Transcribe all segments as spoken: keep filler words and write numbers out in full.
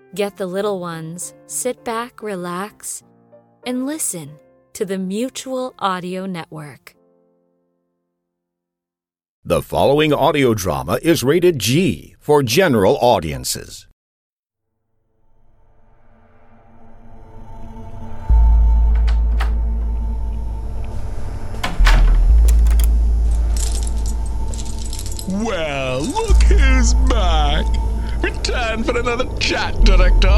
Get the little ones, sit back, relax, and listen to the Mutual Audio Network. The following audio drama is rated G for general audiences. Well, look who's back. Return for another chat, Director.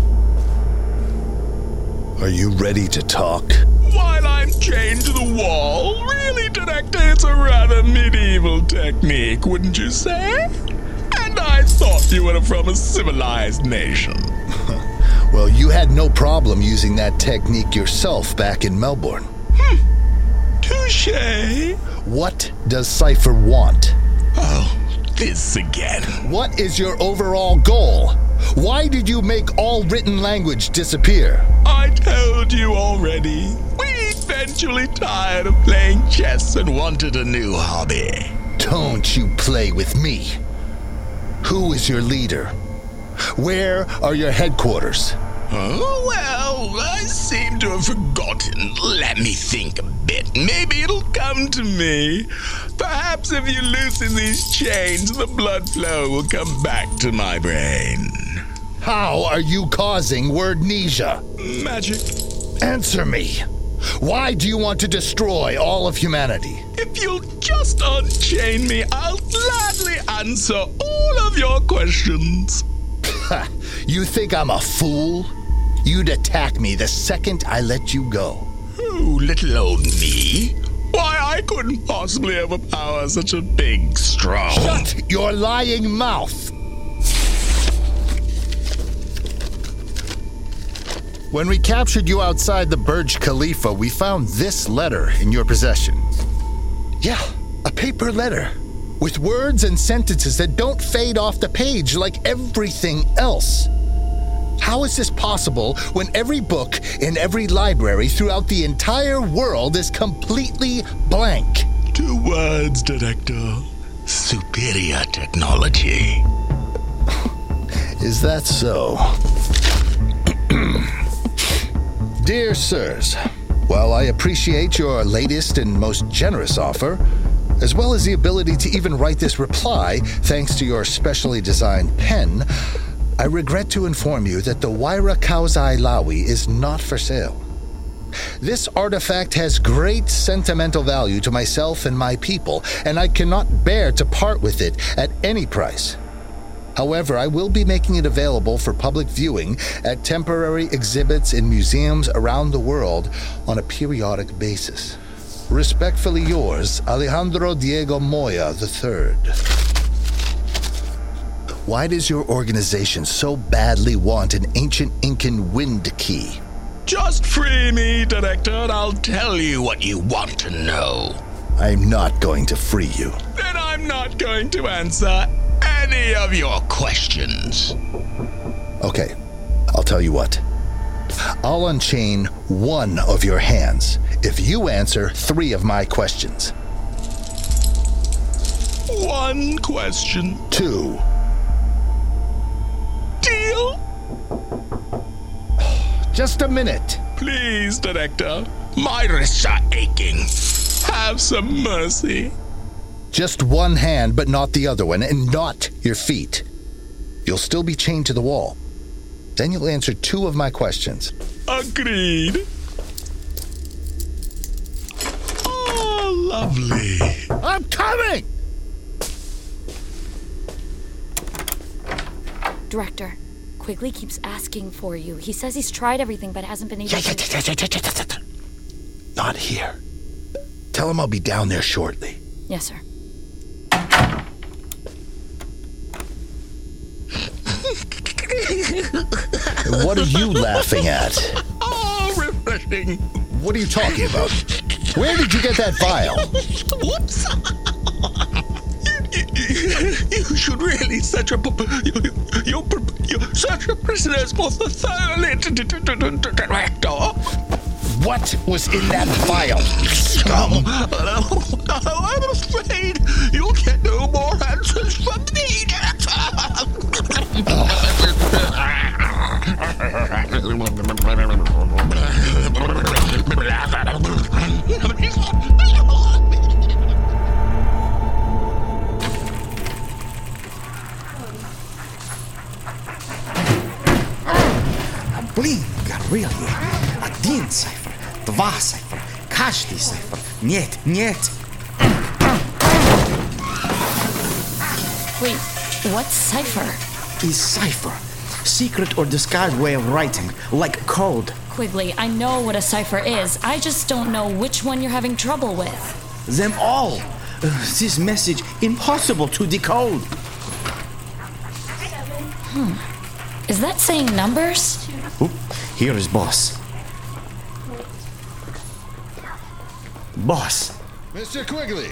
Are you ready to talk? While I'm chained to the wall? Really, Director, it's a rather medieval technique, wouldn't you say? And I thought you were from a civilized nation. Well, you had no problem using that technique yourself back in Melbourne. Hmm. Touché. What does Cypher want? Oh, this again. What is your overall goal? Why did you make all written language disappear? I told you already. We eventually tired of playing chess and wanted a new hobby. Don't you play with me. Who is your leader? Where are your headquarters? Oh, well, I seem to have forgotten. Let me think a bit. Maybe it'll come to me. Perhaps if you loosen these chains, the blood flow will come back to my brain. How are you causing wordnesia? Magic. Answer me. Why do you want to destroy all of humanity? If you'll just unchain me, I'll gladly answer all of your questions. You think I'm a fool? You'd attack me the second I let you go. Oh, little old me? Why, I couldn't possibly overpower such a big, strong... Shut your lying mouth! When we captured you outside the Burj Khalifa, we found this letter in your possession. Yeah, a paper letter. With words and sentences that don't fade off the page like everything else. How is this possible when every book in every library throughout the entire world is completely blank? Two words, Director. Superior technology. Is that so? Dear sirs, while I appreciate your latest and most generous offer, as well as the ability to even write this reply thanks to your specially designed pen, I regret to inform you that the Waira Kauzai Lawi is not for sale. This artifact has great sentimental value to myself and my people, and I cannot bear to part with it at any price. However, I will be making it available for public viewing at temporary exhibits in museums around the world on a periodic basis. Respectfully yours, Alejandro Diego Moya the third. Why does your organization so badly want an ancient Incan wind key? Just free me, Director, and I'll tell you what you want to know. I'm not going to free you. Then I'm not going to answer any of your questions. Okay, I'll tell you what. I'll unchain one of your hands if you answer three of my questions. One question. Two. Deal? Just a minute. Please, Director. My wrists are aching. Have some mercy. Just one hand, but not the other one, and not your feet. You'll still be chained to the wall. Then you'll answer two of my questions. Agreed. Oh, lovely. I'm coming! Director, Quigley keeps asking for you. He says he's tried everything but hasn't been able to... Not here. Tell him I'll be down there shortly. Yes, sir. What are you laughing at? Oh, refreshing. What are you talking about? Where did you get that vial? Whoops. You, you, you should really search your, your, your, your search your prisoners more thoroughly, Director. What was in that vial? Scum! I'm afraid you'll get no more answers from me, Director. Блин, Горелия. Один цифр, два цифр, каждый цифр. Нет, нет. Wait, what's cipher? Is cipher. Secret or disguised way of writing, like code. Quigley, I know what a cipher is. I just don't know which one you're having trouble with. Them all. Uh, this message impossible to decode. Hmm. Is that saying numbers? Oop, here is boss. Boss. Mister Quigley,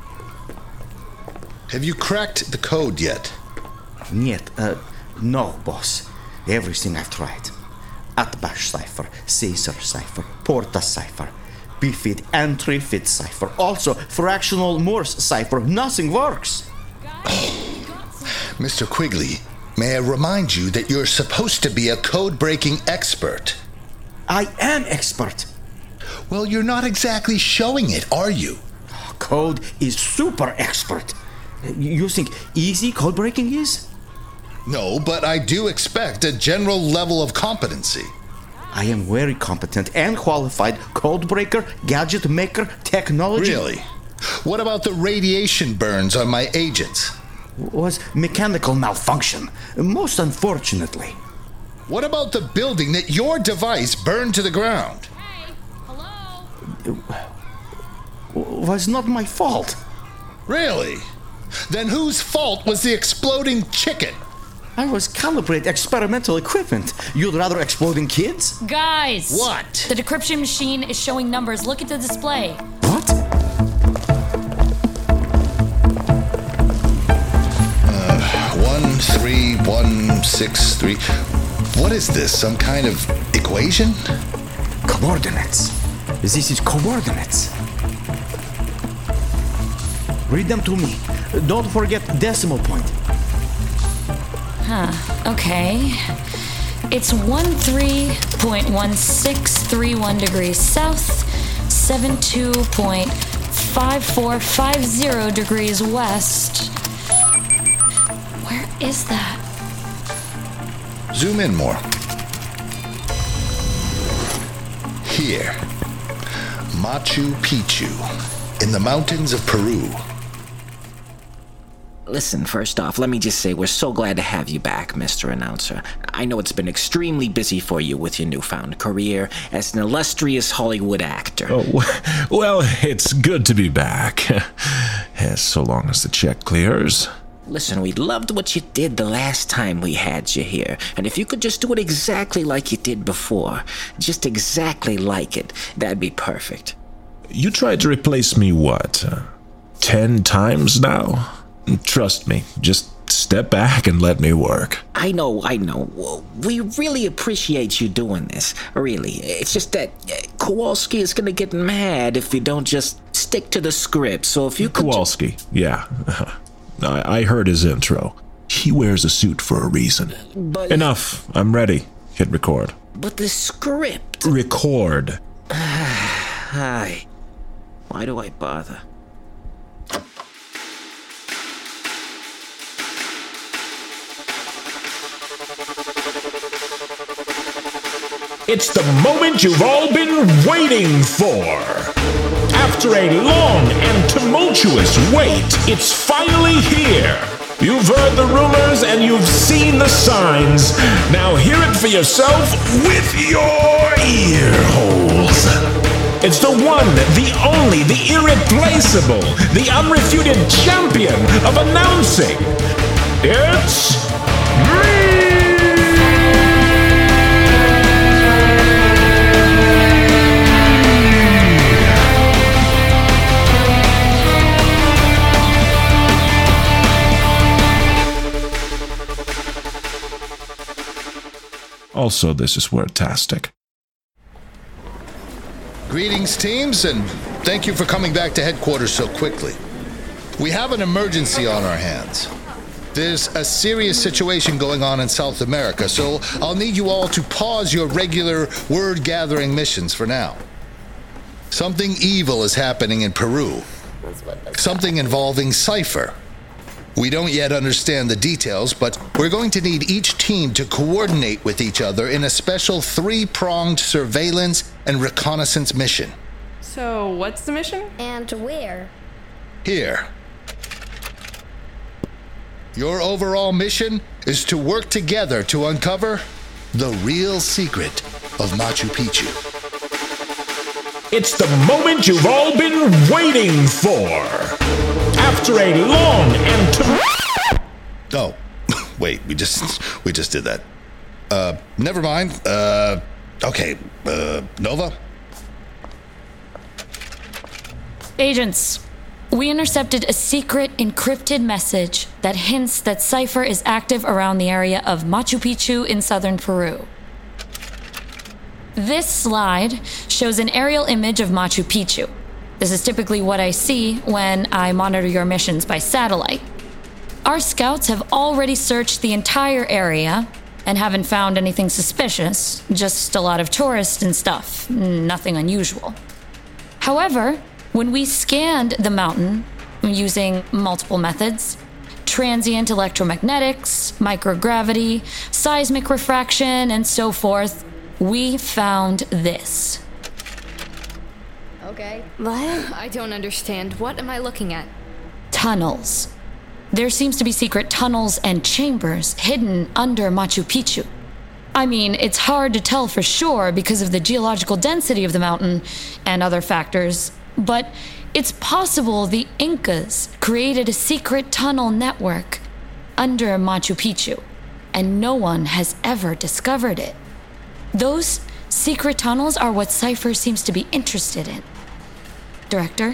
have you cracked the code yet? Нет, uh, no, boss. Everything I've tried. Atbash cipher, Caesar cipher, Porta cipher, Bifid and Trifid cipher, also fractional Morse cipher. Nothing works. Mister Quigley, may I remind you that you're supposed to be a code-breaking expert? I am expert. Well, you're not exactly showing it, are you? Code is super expert. You think easy code breaking is? No, but I do expect a general level of competency. I am very competent and qualified code breaker, gadget maker, technology. Really? What about the radiation burns on my agents? Was mechanical malfunction, most unfortunately. What about the building that your device burned to the ground? Hey, hello? Was not my fault. Really? Then whose fault was the exploding chicken? I was calibrating experimental equipment. You'd rather exploding kids? Guys! What? The decryption machine is showing numbers. Look at the display. What? Uh, one, three, one, six, three. What is this? Some kind of equation? Coordinates. This is coordinates. Read them to me. Don't forget decimal point. Huh, okay. It's one three point one six three one degrees south, seven two point five four five zero degrees west. Where is that? Zoom in more. Here. Machu Picchu, in the mountains of Peru. Listen, first off, let me just say we're so glad to have you back, Mister Announcer. I know it's been extremely busy for you with your newfound career as an illustrious Hollywood actor. Oh, well, it's good to be back. Yes, so long as the check clears. Listen, we loved what you did the last time we had you here, and if you could just do it exactly like you did before, just exactly like it, that'd be perfect. You tried to replace me, what, uh, ten times now? Trust me, just step back and let me work. I know, I know. We really appreciate you doing this, really. It's just that Kowalski is gonna get mad if you don't just stick to the script, so if you could... Kowalski, ju- yeah. I, I heard his intro. He wears a suit for a reason. But... Enough, I'm ready. Hit record. But the script... Record. Hi. Why do I bother? It's the moment you've all been waiting for. After a long and tumultuous wait, it's finally here. You've heard the rumors and you've seen the signs. Now hear it for yourself with your ear holes. It's the one, the only, the irreplaceable, the unrefuted champion of announcing. It's me! Also, this is wordtastic. Greetings, teams, and thank you for coming back to headquarters so quickly. We have an emergency on our hands. There's a serious situation going on in South America, so I'll need you all to pause your regular word-gathering missions for now. Something evil is happening in Peru. Something involving Cypher. We don't yet understand the details, but we're going to need each team to coordinate with each other in a special three-pronged surveillance and reconnaissance mission. So, what's the mission? And where? Here. Your overall mission is to work together to uncover the real secret of Machu Picchu. It's the moment you've all been waiting for. After a long and tum- Oh, wait, we just we just did that. Uh, never mind. Uh, okay, uh, Nova? Agents, we intercepted a secret encrypted message that hints that Cypher is active around the area of Machu Picchu in southern Peru. This slide shows an aerial image of Machu Picchu. This is typically what I see when I monitor your missions by satellite. Our scouts have already searched the entire area and haven't found anything suspicious, just a lot of tourists and stuff, nothing unusual. However, when we scanned the mountain using multiple methods, transient electromagnetics, microgravity, seismic refraction, and so forth, we found this. Okay. What? I don't understand. What am I looking at? Tunnels. There seems to be secret tunnels and chambers hidden under Machu Picchu. I mean, it's hard to tell for sure because of the geological density of the mountain and other factors, but it's possible the Incas created a secret tunnel network under Machu Picchu, and no one has ever discovered it. Those secret tunnels are what Cypher seems to be interested in. Director?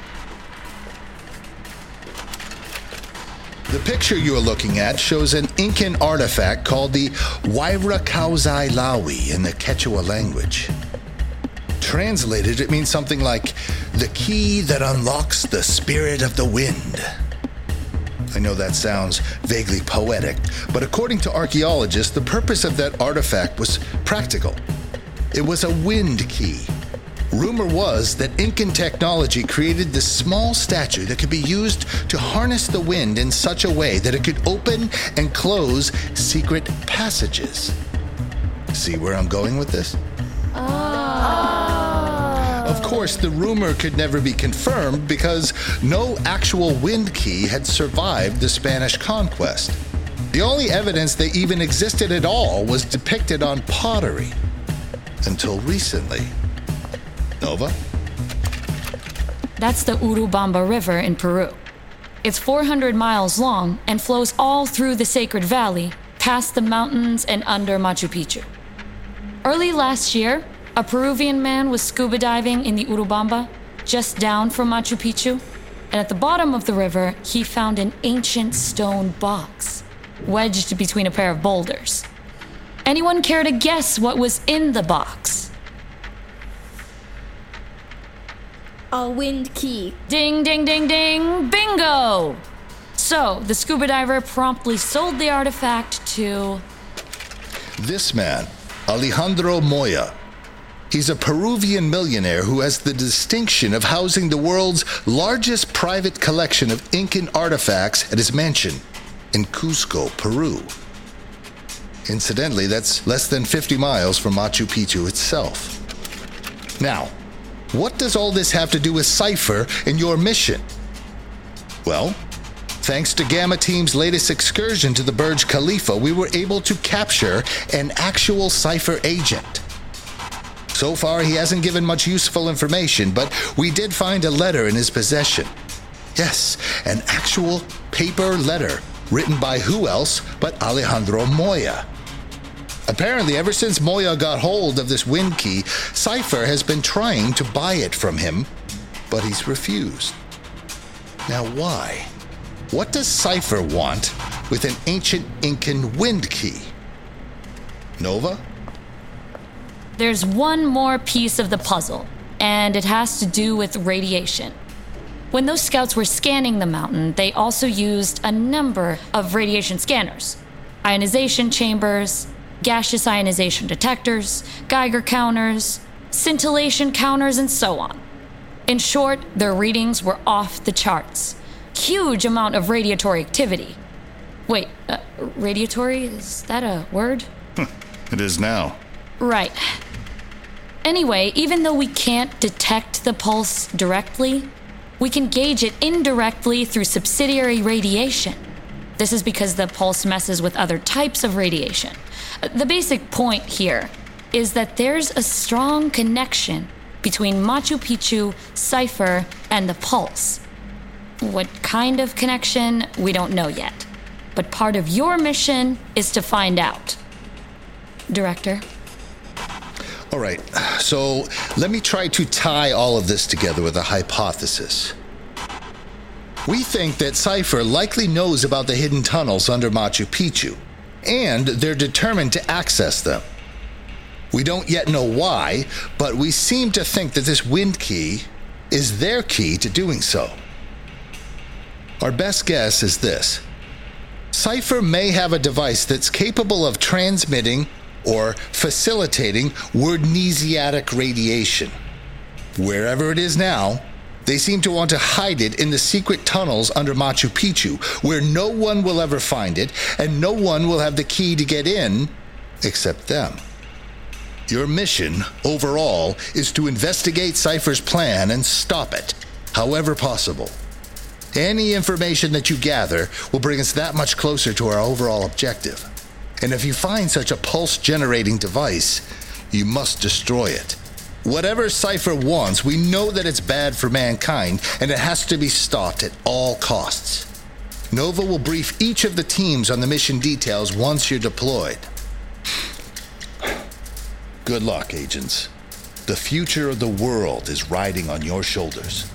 The picture you're looking at shows an Incan artifact called the Huayra Kauzai Lawi in the Quechua language. Translated, it means something like, the key that unlocks the spirit of the wind. I know that sounds vaguely poetic, but according to archaeologists, the purpose of that artifact was practical. It was a wind key. Rumor was that Incan technology created this small statue that could be used to harness the wind in such a way that it could open and close secret passages. See where I'm going with this? Oh. Of course, the rumor could never be confirmed because no actual wind key had survived the Spanish conquest. The only evidence they even existed at all was depicted on pottery. Until recently. Nova? That's the Urubamba River in Peru. It's four hundred miles long and flows all through the Sacred Valley, past the mountains and under Machu Picchu. Early last year, a Peruvian man was scuba diving in the Urubamba, just down from Machu Picchu, and at the bottom of the river, he found an ancient stone box, wedged between a pair of boulders. Anyone care to guess what was in the box? A wind key. Ding, ding, ding, ding, bingo! So, the scuba diver promptly sold the artifact to... This man, Alejandro Moya. He's a Peruvian millionaire who has the distinction of housing the world's largest private collection of Incan artifacts at his mansion in Cusco, Peru. Incidentally, that's less than fifty miles from Machu Picchu itself. Now, what does all this have to do with Cypher and your mission? Well, thanks to Gamma Team's latest excursion to the Burj Khalifa, we were able to capture an actual Cypher agent. So far, he hasn't given much useful information, but we did find a letter in his possession. Yes, an actual paper letter written by who else but Alejandro Moya. Apparently, ever since Moya got hold of this wind key, Cypher has been trying to buy it from him, but he's refused. Now why? What does Cypher want with an ancient Incan wind key? Nova? There's one more piece of the puzzle, and it has to do with radiation. When those scouts were scanning the mountain, they also used a number of radiation scanners, ionization chambers, gaseous ionization detectors, Geiger counters, scintillation counters, and so on. In short, their readings were off the charts. huge amount of radiatory activity. Wait, uh, radiatory? Is that a word? It is now. Right. Anyway, even though we can't detect the pulse directly, we can gauge it indirectly through subsidiary radiation. This is because the pulse messes with other types of radiation. The basic point here is that there's a strong connection between Machu Picchu, Cypher, and the pulse. What kind of connection, we don't know yet. But part of your mission is to find out. Director? All right, so let me try to tie all of this together with a hypothesis. We think that Cypher likely knows about the hidden tunnels under Machu Picchu, and they're determined to access them. We don't yet know why, but we seem to think that this wind key is their key to doing so. Our best guess is this. Cypher may have a device that's capable of transmitting or facilitating wordnesiatic radiation. Wherever it is now, they seem to want to hide it in the secret tunnels under Machu Picchu, where no one will ever find it, and no one will have the key to get in except them. Your mission, overall, is to investigate Cypher's plan and stop it, however possible. Any information that you gather will bring us that much closer to our overall objective. And if you find such a pulse-generating device, you must destroy it. Whatever Cypher wants, we know that it's bad for mankind, and it has to be stopped at all costs. Nova will brief each of the teams on the mission details once you're deployed. Good luck, agents. The future of the world is riding on your shoulders.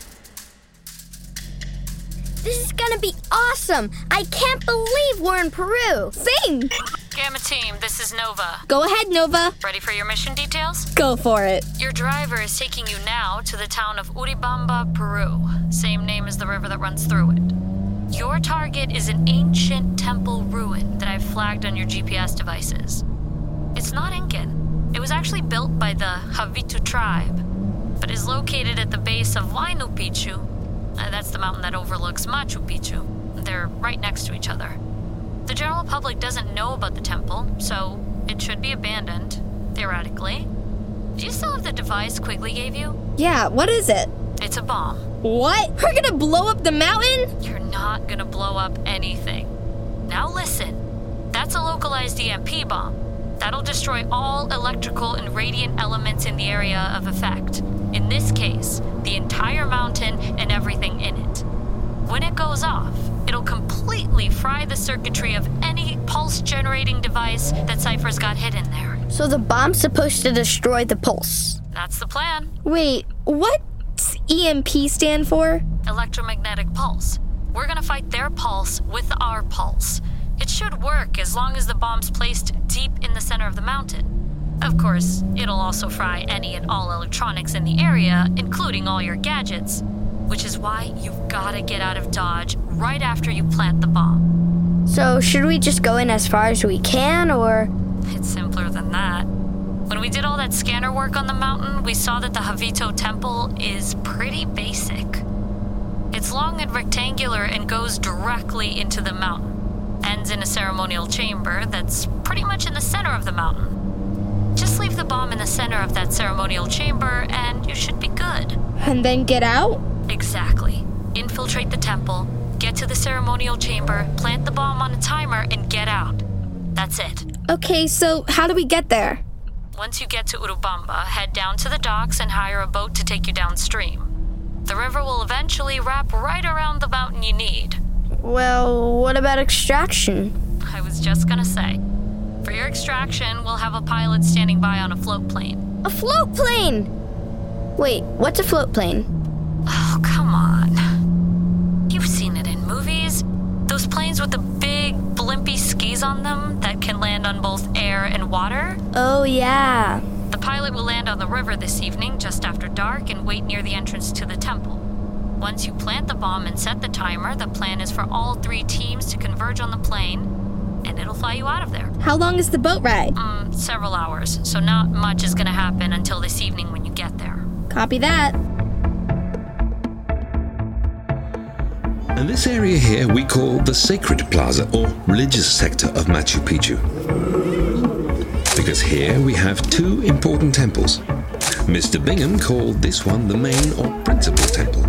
This is gonna be awesome! I can't believe we're in Peru! Sing! Gamma team, this is Nova. Go ahead, Nova. Ready for your mission details? Go for it. Your driver is taking you now to the town of Urubamba, Peru. Same name as the river that runs through it. Your target is an ancient temple ruin that I've flagged on your G P S devices. It's not Incan. It was actually built by the Havitu tribe, but is located at the base of Huayna Picchu. Uh, that's the mountain that overlooks Machu Picchu. They're right next to each other. The general public doesn't know about the temple, so it should be abandoned, theoretically. Do you still have the device Quigley gave you? Yeah, what is it? It's a bomb. What? We're gonna blow up the mountain? You're not gonna blow up anything. Now listen, that's a localized E M P bomb. That'll destroy all electrical and radiant elements in the area of effect. In this case, the entire mountain and everything in it. When it goes off, it'll completely fry the circuitry of any pulse-generating device that Cypher's got hidden there. So the bomb's supposed to destroy the pulse? That's the plan. Wait, what's E M P stand for? Electromagnetic pulse. We're gonna fight their pulse with our pulse. It should work as long as the bomb's placed deep in the center of the mountain. Of course, it'll also fry any and all electronics in the area, including all your gadgets, which is why you've gotta get out of Dodge right after you plant the bomb. So should we just go in as far as we can, or? It's simpler than that. When we did all that scanner work on the mountain, we saw that the Havito Temple is pretty basic. It's long and rectangular and goes directly into the mountain. Ends in a ceremonial chamber that's pretty much in the center of the mountain. Just leave the bomb in the center of that ceremonial chamber and you should be good. And then get out? Exactly. Infiltrate the temple, get to the ceremonial chamber, plant the bomb on a timer, and get out. That's it. Okay, so how do we get there? Once you get to Urubamba, head down to the docks and hire a boat to take you downstream. The river will eventually wrap right around the mountain you need. Well, what about extraction? I was just gonna say. For your extraction, we'll have a pilot standing by on a float plane. A float plane? Wait, what's a float plane? Oh, come on. You've seen it in movies. Those planes with the big, blimpy skis on them that can land on both air and water? Oh, yeah. The pilot will land on the river this evening just after dark and wait near the entrance to the temple. Once you plant the bomb and set the timer, the plan is for all three teams to converge on the plane, and it'll fly you out of there. How long is the boat ride? Um, several hours, so not much is gonna happen until this evening when you get there. Copy that. And this area here we call the Sacred Plaza, or religious sector of Machu Picchu. Because here we have two important temples. Mister Bingham called this one the main or principal temple.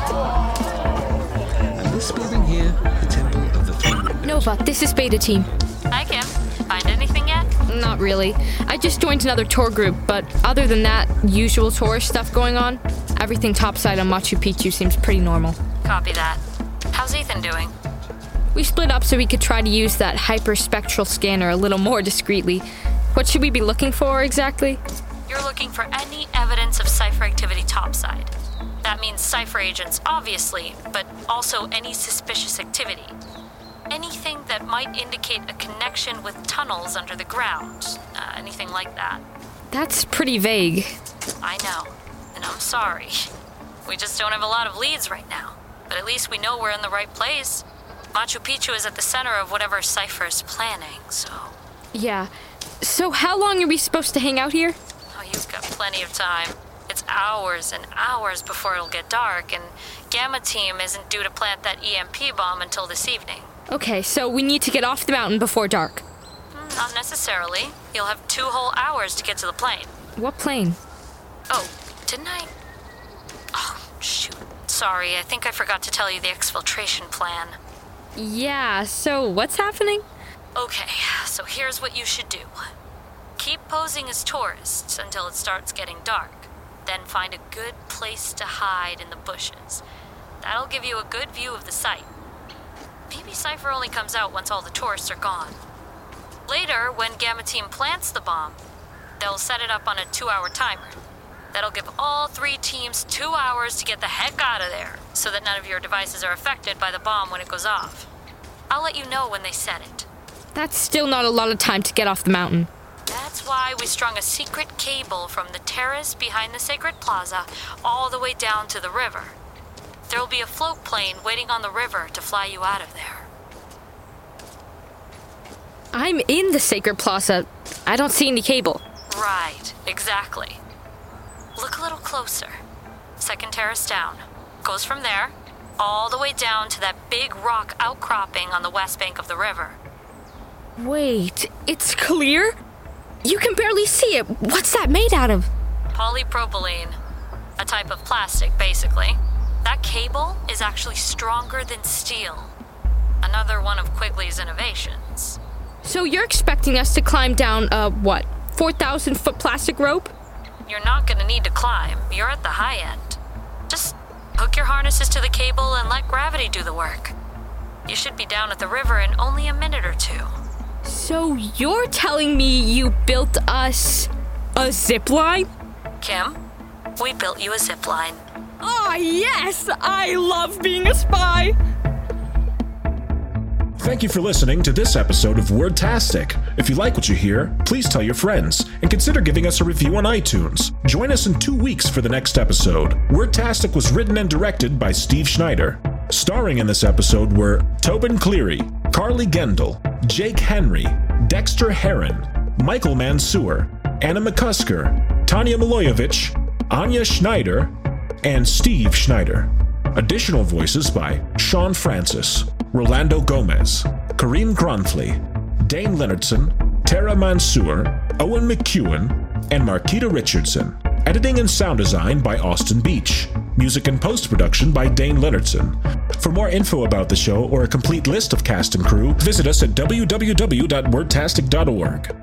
And this building here, the Temple of the Three Windows. Nova, this is Beta Team. Hi, Kim. Find anything yet? Not really. I just joined another tour group, but other than that, usual tourist stuff going on, everything topside on Machu Picchu seems pretty normal. Copy that. How's Ethan doing? We split up so we could try to use that hyperspectral scanner a little more discreetly. What should we be looking for exactly? You're looking for any evidence of Cypher activity topside. That means Cypher agents, obviously, but also any suspicious activity. Anything that might indicate a connection with tunnels under the ground. Uh, anything like that. That's pretty vague. I know, and I'm sorry. We just don't have a lot of leads right now. But at least we know we're in the right place. Machu Picchu is at the center of whatever Cypher is planning, so... Yeah. So how long are we supposed to hang out here? Oh, you've got plenty of time. It's hours and hours before it'll get dark, and Gamma Team isn't due to plant that E M P bomb until this evening. Okay, so we need to get off the mountain before dark. Mm, not necessarily. You'll have two whole hours to get to the plane. What plane? Oh, didn't I? Oh, shoot. Sorry, I think I forgot to tell you the exfiltration plan. Yeah, so what's happening? Okay, so here's what you should do. Keep posing as tourists until it starts getting dark. Then find a good place to hide in the bushes. That'll give you a good view of the site. Maybe Cypher only comes out once all the tourists are gone. Later, when Gamma Team plants the bomb, they'll set it up on a two-hour timer. That'll give all three teams two hours to get the heck out of there, so that none of your devices are affected by the bomb when it goes off. I'll let you know when they set it. That's still not a lot of time to get off the mountain. That's why we strung a secret cable from the terrace behind the Sacred Plaza all the way down to the river. There'll be a float plane waiting on the river to fly you out of there. I'm in the Sacred Plaza. I don't see any cable. Right, exactly. Look a little closer. Second terrace down. Goes from there, all the way down to that big rock outcropping on the west bank of the river. Wait, it's clear? You can barely see it. What's that made out of? Polypropylene. A type of plastic, basically. That cable is actually stronger than steel. Another one of Quigley's innovations. So you're expecting us to climb down a, what, four thousand foot plastic rope? You're not gonna need to climb. You're at the high end. Just hook your harnesses to the cable and let gravity do the work. You should be down at the river in only a minute or two. So you're telling me you built us a zip line? Kim, we built you a zip line. Oh, yes! I love being a spy! Thank you for listening to this episode of Wordtastic. If you like what you hear, please tell your friends, and consider giving us a review on iTunes. Join us in two weeks for the next episode. Wordtastic was written and directed by Steve Schneider. Starring in this episode were Tobin Cleary, Carly Gendel, Jake Henry, Dexter Heron, Michael Mansour, Anna McCusker, Tanya Milojevic, Anya Schneider, and Steve Schneider. Additional voices by Sean Francis, Rolando Gomez, Kareem Gronfley, Dane Leonardson, Tara Mansour, Owen McEwen, and Marquita Richardson. Editing and sound design by Austin Beach. Music and post-production by Dane Leonardson. For more info about the show or a complete list of cast and crew, visit us at w w w dot wordtastic dot org.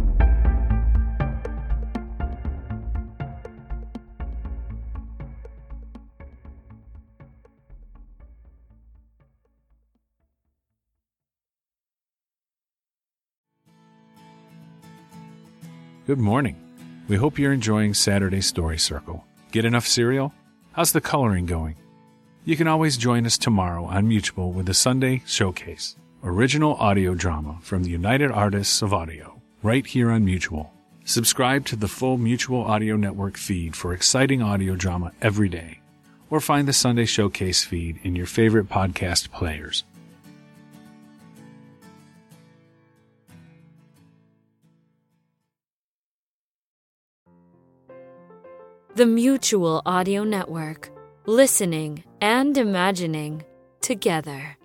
Good morning. We hope you're enjoying Saturday Story Circle. Get enough cereal? How's the coloring going? You can always join us tomorrow on Mutual with the Sunday Showcase, original audio drama from the United Artists of Audio, right here on Mutual. Subscribe to the full Mutual Audio Network feed for exciting audio drama every day, or find the Sunday Showcase feed in your favorite podcast players. The Mutual Audio Network. Listening and imagining. together.